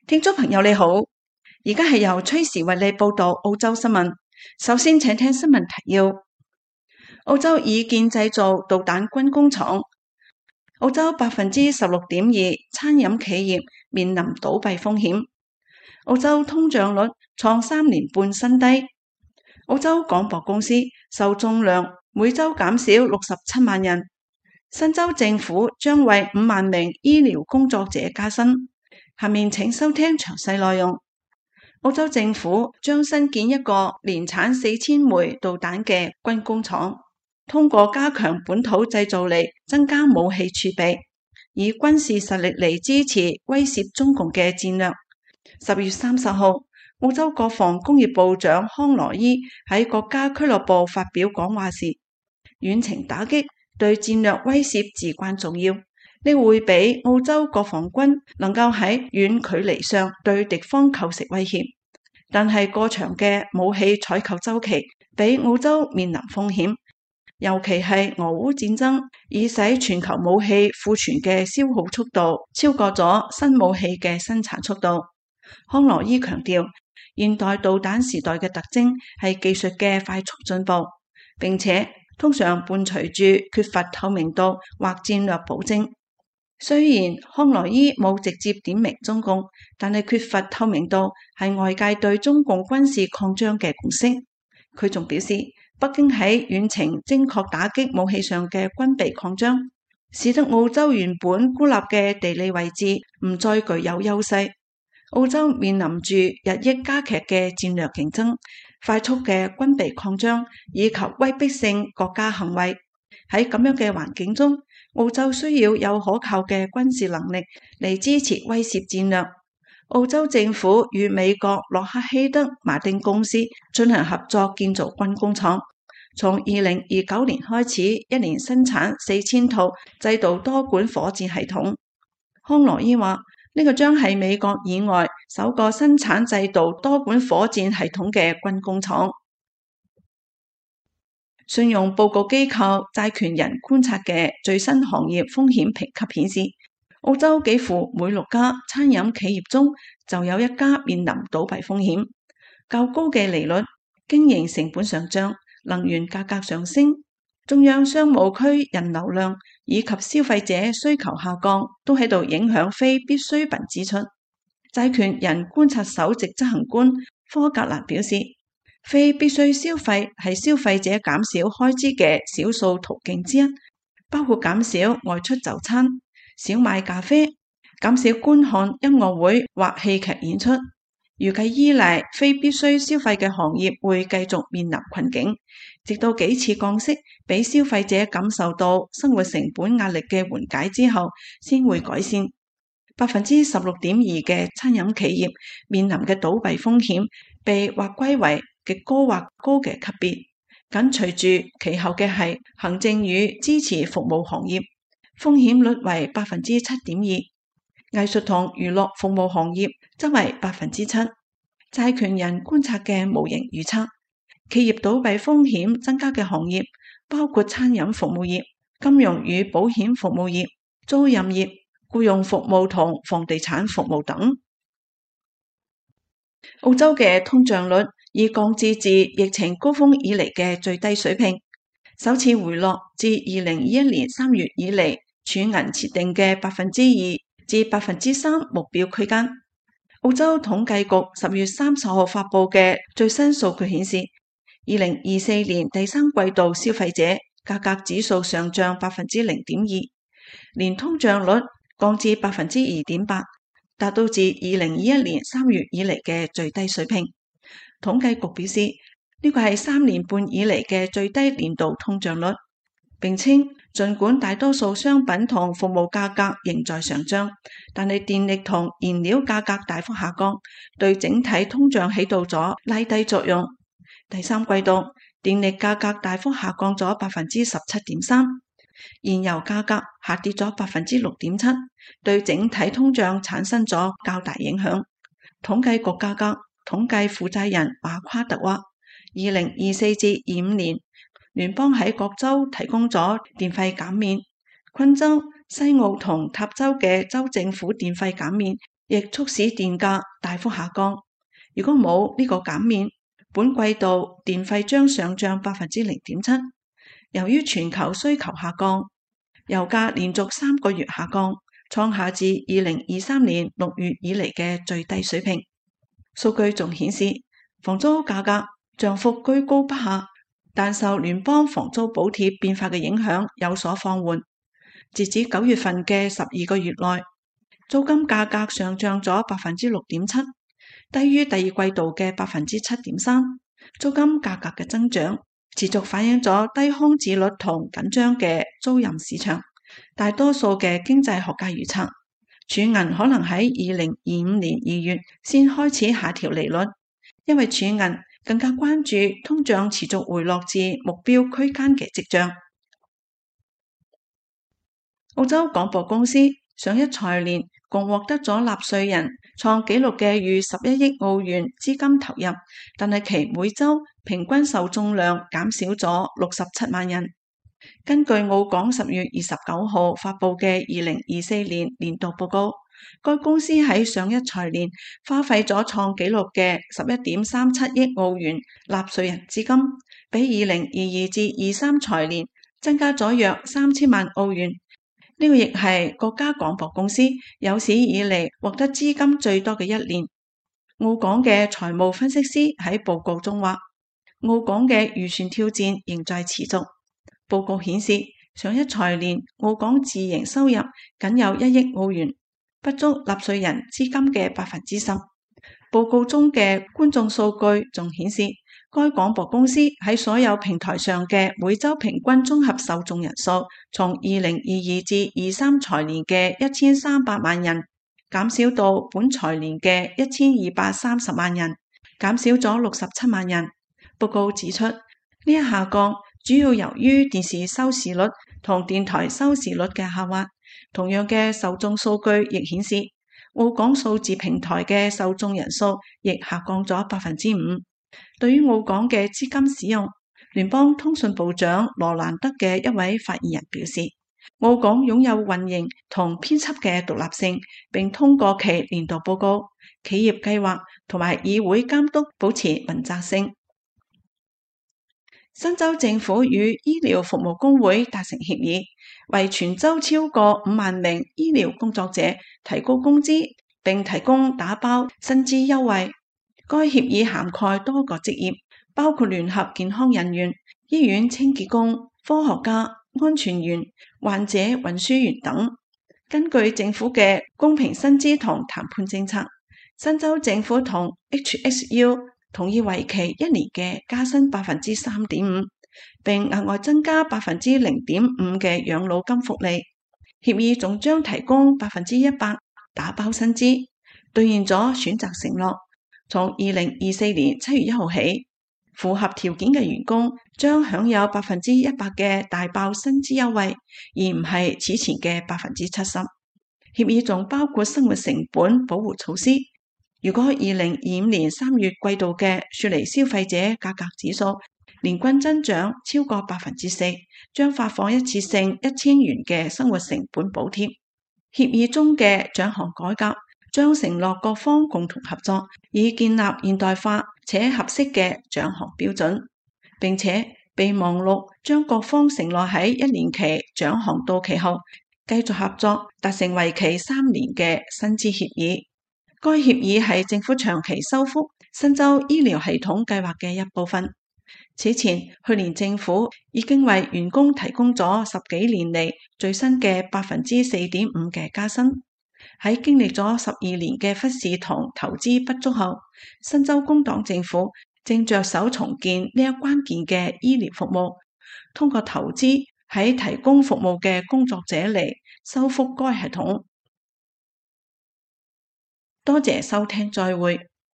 聽眾朋友你好，而家係由崔時為你報道澳洲新聞。首先請聽新聞提要：澳洲已建製造導彈軍工廠。澳洲16.2%餐飲企業面臨倒閉風險。澳洲通脹率創3年半新低。澳洲廣播公司受眾量每周減少67萬人。新州政府將為5萬名醫療工作者加薪。下面請收聽詳細內容。澳洲政府將新建一個年產4000枚導彈嘅軍工廠，通過加強本土製造力，增加武器儲備，以軍事實力嚟支持威懾中共嘅戰略。10月30號，澳洲國防工業部長康羅伊喺國家俱樂部發表講話時，遠程打擊對戰略威懾至關重要。呢會俾澳洲國防軍能夠喺遠距離上對敵方構成威脅，但係過長嘅武器採購周期俾澳洲面臨風險，尤其係俄烏戰爭已使全球武器庫存嘅消耗速度超過咗新武器嘅生產速度。康羅伊強調，現代導彈時代嘅特徵係技術嘅快速進步，並且通常伴隨住缺乏透明度或戰略保證。雖然康羅伊冇直接點名中共，但係缺乏透明度係外界對中共軍事擴張嘅共識。佢仲表示，北京喺遠程精確打擊武器上嘅軍備擴張，使得澳洲原本孤立嘅地理位置唔再具有優勢。澳洲面臨住日益加劇嘅戰略競爭、快速嘅軍備擴張以及威逼性國家行為。喺咁樣嘅環境中，澳洲需要有可靠嘅軍事能力嚟支持威懾戰略。澳洲政府與美國洛克希德馬丁公司進行合作建造軍工廠，從2029年開始，一年生產4000套製導多管火箭系統。康羅伊話，呢個將係美國以外首個生產製導多管火箭系統嘅軍工廠。信用報告機構債權人觀察嘅最新行業風險評級顯示，澳洲幾乎每6家餐飲企業中就有1家面臨倒閉風險。較高嘅利率、經營成本上漲、能源價格上升、中央商務區人流量以及消費者需求下降，都喺度影響非必需品支出。債權人觀察首席執行官科格蘭表示，非必需消費係消費者減少開支嘅少數途徑之一，包括減少外出就餐、少買咖啡、減少觀看音樂會或戲劇演出。預計依賴非必需消費嘅行業會繼續面臨困境，直到幾次降息俾消費者感受到生活成本壓力嘅緩解之後，先會改善。16.2% 嘅餐飲企業面臨嘅倒閉風險被劃歸為極高或高嘅級別，緊隨住其後嘅係行政與支持服務行業，風險率為 7.2%， 藝術同娛樂服務行業則為 7%。債權人觀察嘅模型預測，企業倒閉風險增加嘅行業包括餐飲服務業、金融與保險服務業、租賃業、僱用服務同房地產服務等。澳洲嘅通脹率已降至自疫情高峰以嚟嘅最低水平，首次回落至2021年3月以嚟儲銀設定嘅 2% 至 3% 目標區間。澳洲統計局10月30號發佈嘅最新數據顯示，2024年第三季度消費者價格指數上漲 0.2%， 年通脹率降至 2.8%， 達到自2021年3月以嚟嘅最低水平。統計局表示，呢個係3年半以嚟嘅最低年度通脹率，並稱儘管大多數商品同服務價格仍在上漲，但係電力同燃料價格大幅下降，對整體通脹起到咗拉低作用。第三季度電力價格大幅下降咗 17.3%， 燃油價格下跌咗 6.7%， 對整體通脹產生咗較大影響。統計局價格統計負責人馬夸特話，2024至25年，聯邦喺各州提供咗電費減免，昆州、西澳同塔州嘅州政府電費減免亦促使電價大幅下降。如果冇呢個減免，本季度電費將上漲0.7%。由於全球需求下降，油價連續3個月下降，創下自2023年6月以嚟嘅最低水平。數據仲顯示，房租價格漲幅居高不下，但受聯邦房租補貼變化嘅影響有所放緩。截至9月份嘅12個月內，租金價格上漲咗6.7%，低於第二季度嘅7.3%。租金價格嘅增長持續反映咗低空置率同緊張嘅租賃市場。大多數嘅經濟學家預測，儲銀可能喺2025年2月先開始下調利率，因為儲銀更加關注通脹持續回落至目標區間嘅跡象。澳洲廣播公司上一財年共獲得咗納稅人創紀錄嘅逾11億澳元資金投入，但係其每週平均受眾量減少咗67萬人。根據澳廣10月29號發佈嘅2024年年度報告，該公司喺上一財年花費咗創紀錄嘅11.37億澳元納稅人資金，比2022至23財年增加咗約3000萬澳元。呢個亦係國家廣播公司有史以嚟獲得資金最多嘅一年。澳廣嘅財務分析師喺報告中話，澳廣嘅預算挑戰仍在持續。報告顯示，上一財年澳廣自營收入僅有1億澳元，不足納稅人資金嘅10%。報告中嘅觀眾數據仲顯示，該廣播公司喺所有平台上嘅每週平均綜合受眾人數，從2022至23財年嘅1300萬人，減少到本財年嘅1230萬人，減少咗67萬人。報告指出，呢一下降主要由於電視收視率同電台收視率嘅下滑。同樣嘅受眾數據亦顯示，澳廣數字平台嘅受眾人數亦下降咗5%。對於澳廣嘅資金使用，聯邦通訊部長羅蘭德嘅一位發言人表示，澳廣擁有運營同編輯嘅獨立性，並通過其年度報告、企業計劃同埋議會監督保持問責性。新州政府與醫療服務工會達成協議，為全州超過5萬名醫療工作者提高工資，並提供打包薪資優惠。該協議涵蓋多個職業，包括聯合健康人員、醫院清潔工、科學家、安全員、患者運輸員等。根據政府嘅公平薪資同談判政策，新州政府同 HSU 同意為期1年嘅加薪3.5%，並額外增加0.5%嘅養老金福利。協議仲將提供100%打包薪資，兌現咗選擇承諾。從2024年7月1號起，符合條件嘅員工將享有100%嘅大爆薪資優惠，而唔係此前嘅70%。協議仲包括生活成本保護措施。如果2025年3月季度嘅雪梨消費者價格指數年均增長超過4%，將發放一次性1000元嘅生活成本補貼。協議中嘅獎項改革將承諾各方共同合作，以建立現代化且合適嘅獎項標準，並且備忘錄將各方承諾喺1年期獎項到期後繼續合作，達成為期3年嘅薪資協議。該協議係政府長期修復新州醫療系統計劃嘅一部分。此前，去年政府已經為員工提供咗10幾年嚟最新嘅4.5%嘅加薪。喺經歷咗12年嘅忽視同投資不足後，新州工黨政府正着手重建呢一關鍵嘅醫療服務，通過投資喺提供服務嘅工作者嚟修復該系統。多謝收聽，再會。